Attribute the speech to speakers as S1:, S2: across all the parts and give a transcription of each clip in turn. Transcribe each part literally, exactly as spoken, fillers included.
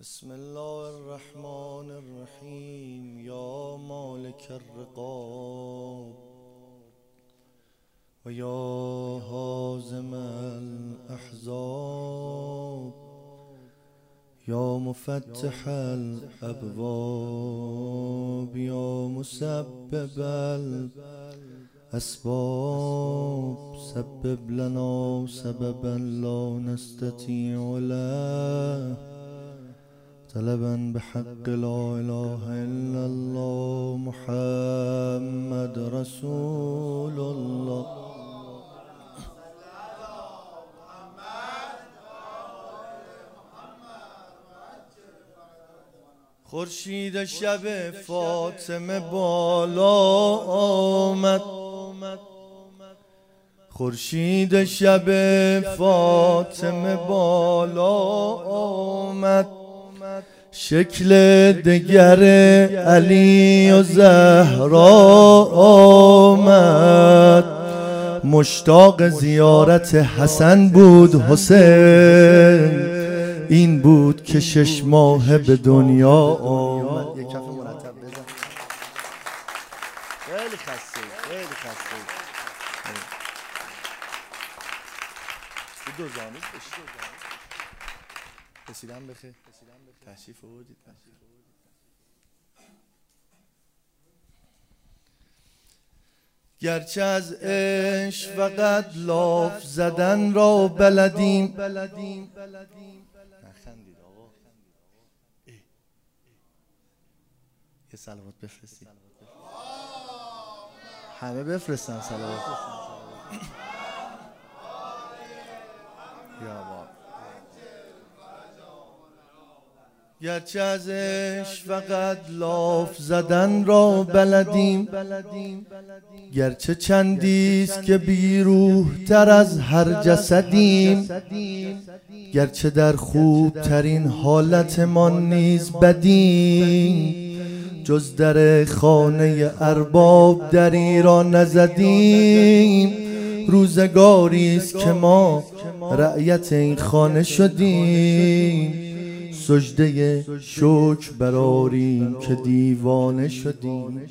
S1: بسم الله الرحمن الرحیم. یا مالک الرقاب و یا هازم الاحزاب یا مفتح الابواب یا مسبب الاسباب سبب لنا سببا لا نستطيع له طلبا بحق لا اله الا الله محمد رسول الله. خورشید شب فاطمه بالا آمد، خورشید شب فاطمه بالا آمد، شکل دگر علی و زهرا آمد. مشتاق زیارت حسن بود حسین، این بود که شش ماه به دنیا آمد. یک کف مرتب بزن. خیلی خسته خیلی خسته دو زانوز رسیدم بخیر تشریف آوردید. گرچه از عشق فقط لاف زدن را بلدیم، نخندید آقا، یه صلوات بفرستید، همه بفرستن صلوات. یا بابا گرچه از عشق فقط لاف زدن را بلدیم، گرچه چندیست که بی روح تر از هر جسدیم، گرچه در خوب ترین حالت ما نیز بدیم، جز در خانه ارباب دری را نزدیم. روزگاریست که ما رعیت این خانه شدیم، سجده شکر برآریم که دیوانه شدیم.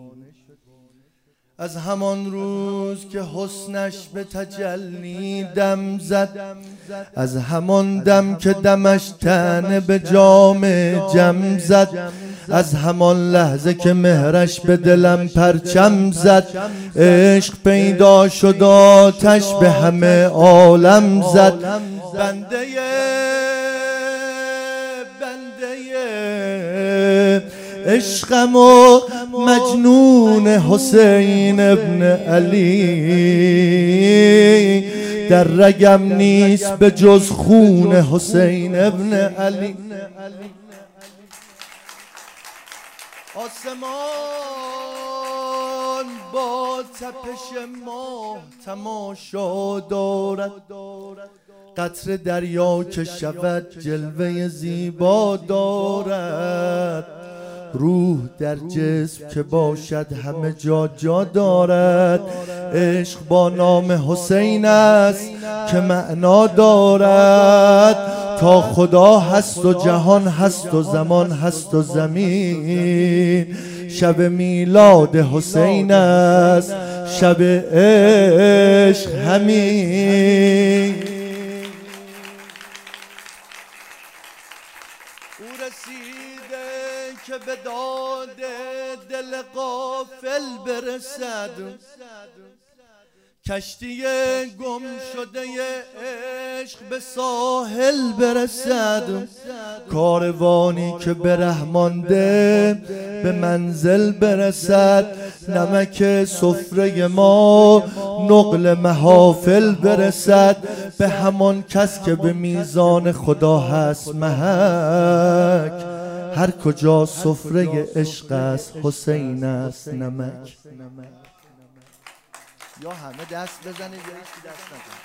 S1: از همان روز که حسنش به تجلی دم زد، از همان دم که دمش طعنه به جام جم زد، از همان لحظه که مهرش به دلم پرچم زد، عشق پیدا شد آتش به همه عالم زد. بنده عشقم و مجنون حسین ابن علی، در رگم نیست به جز خون حسین ابن علی. آسمان با تپش ماه تماشا دارد، قطر دریا که شود جلوه زیبا دارد. روح در جسم که باشد همه جا جا دارد، عشق با نام حسین است که معنا دارد. تا خدا هست و جهان هست و زمان هست و زمین، شب میلاد حسین است شب عشق همین. او رسیده که به داد دل غافل برسد، کشتی گم شده عشق به ساحل برسد. کاروانی که به ره مانده به منزل برسد، نمک سفره ما نقل محافل برسد. به همان کس که به میزان خدا هست محک، هر کجا سفره عشق است حسین است نمک. یا همه دست بزنید یا هیچی دست نزنید.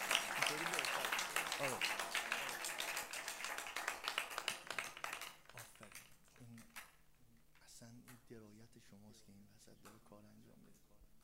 S1: اصلا این درایت شماست که این وسط داره کار انجام میده.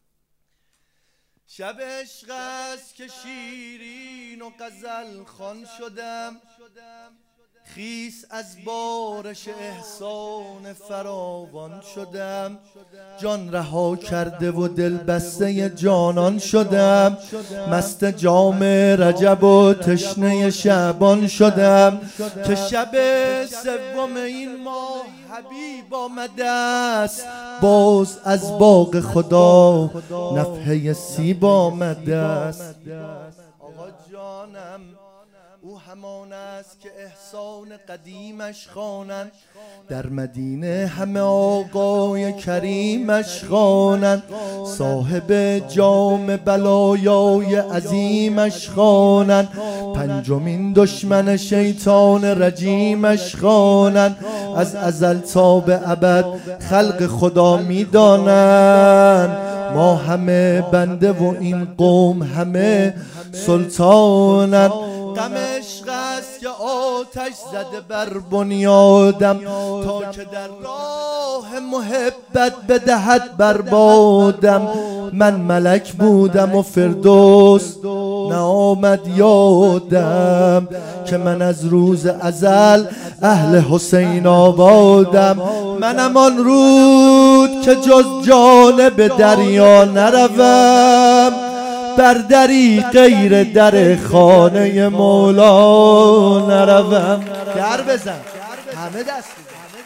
S1: شب عشق است که شیرین و غزل خوان شدم، خیس از بارش احسان فراوان شدم، جان رها کرده و دل بسته جانان شدم، مست جام رجب و تشنه شعبان شدم، که شب سوم این ماه حبیب آمده است، باز از باغ خدا نفحه سیب آمده است. آقا جانم او همان است که احسان قدیمش خوانند، در مدینه همه آقای کریمش خوانند، صاحب جام بلایای عظیمش خوانند، پنجمین دشمن شیطان رجیمش خوانند، از ازل تا به ابد خلق خدا میدانند، ما همه بنده و این قوم همه سلطانند. غم عشق است که آتش زده بر بنیادم، تا که در راه محبت بدهد بربادم، من ملک بودم و فردوس نآمد یادم، که من از روز ازل اهل حسین آبادم، منم آن رود که جز جانب دریا نروم، بر دری غیر در خانه مولا نروم. در بزن همه دست بزن.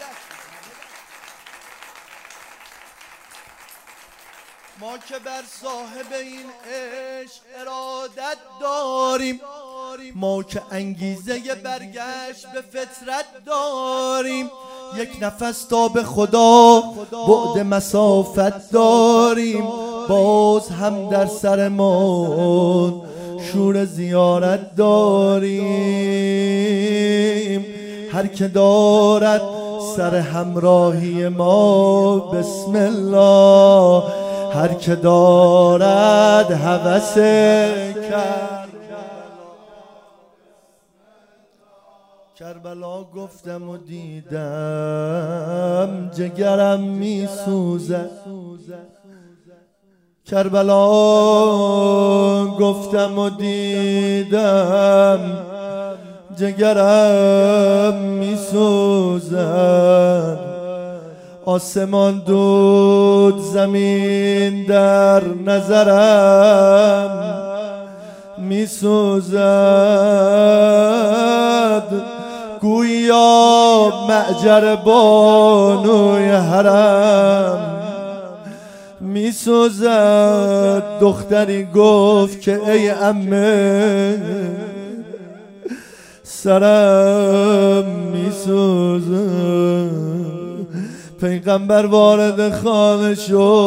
S1: ما که بر صاحب این عشق ارادت داریم، ما که انگیزه برگشت به فطرت داریم، یک نفس تا به خدا بعد مسافت داریم، باز هم در سرمان شور زیارت داریم، هر که دارد سر همراهی ما بسم الله، هر که دارد هوس کرد کربلا گفتم و دیدم جگرم می سوزد، کربلا گفتم و دیدم جگرم می سوزد، آسمان دود زمین در نظرم می سوزد، گویا معجر بانوی حرم می سوزد. دختری گفت که ای عمه سرم می سوزد، پیغمبر وارد خانه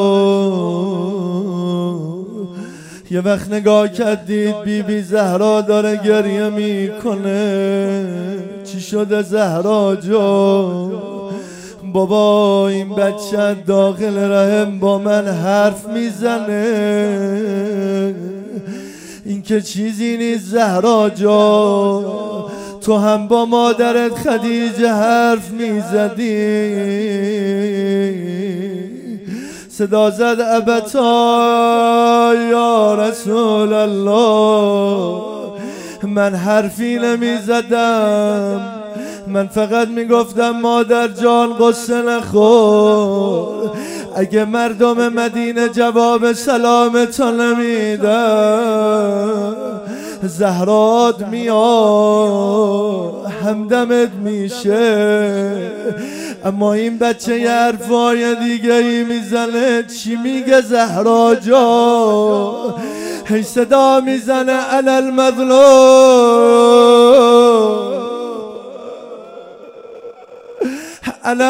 S1: شد، یه وقت نگاه کردید بی بی زهرا داره گریه میکنه، چی شده زهرا جو؟ بابا این بچه داخل رحم با من حرف میزنه، این که چیزی نیست زهرا جو، تو هم با مادرت خدیجه حرف میزدی. صدا زد ابتا یا رسول الله، من حرفی نمیزدم، من فقط میگفتم مادر جان قصه نخور، اگه مردم مدینه جواب سلامتو نمیدن زهرات میاد همدمت میشه. اما این بچه یه حرفای دیگه ای میزنه، چی میگه زهرا جا؟ هی صدا میزنه انا المظلوم انا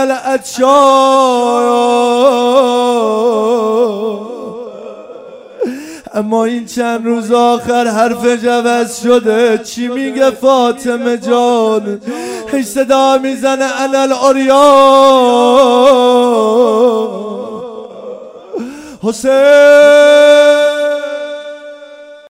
S1: العطشان. اما این چند روز آخر حرف جوز شده، چی میگه فاطمه جان؟ هی صدا میزنه انا العریان. حسین